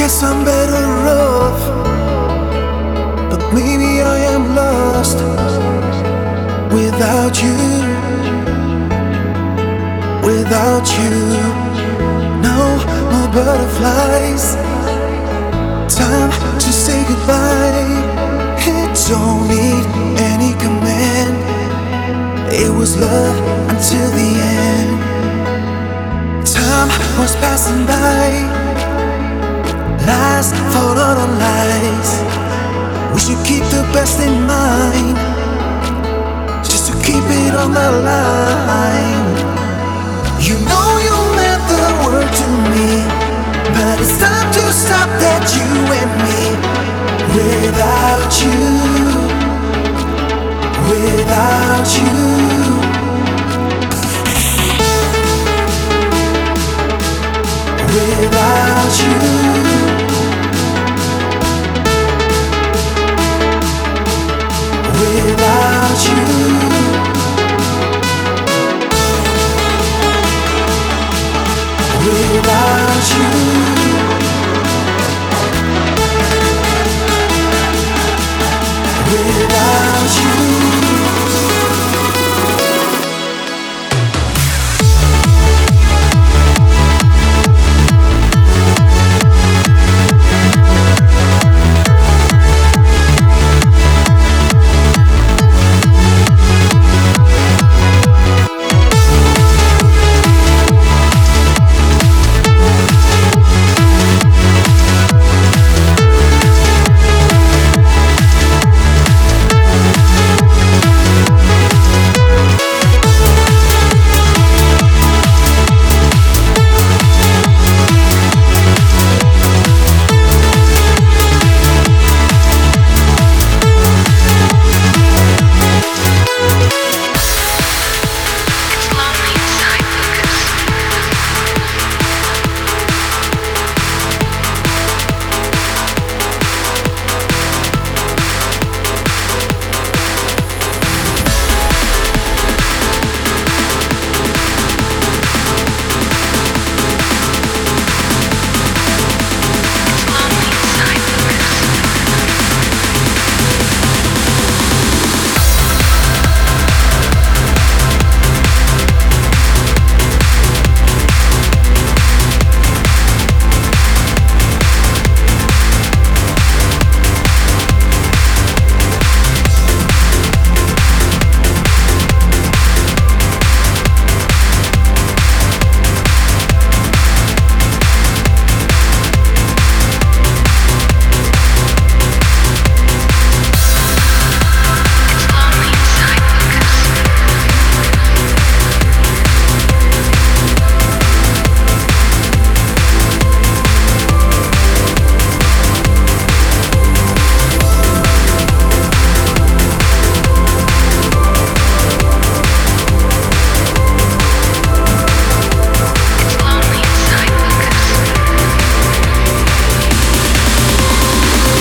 Guess I'm better off, but maybe I am lost without you. Without you, no more butterflies. Time to say goodbye. It don't need any command. It was love until the end. Time was passing by. Lies followed on lies. We should keep the best in mind, just to keep it on the line. You know you meant the world to me, but it's time to stop that you and me. Without you, without you, without you.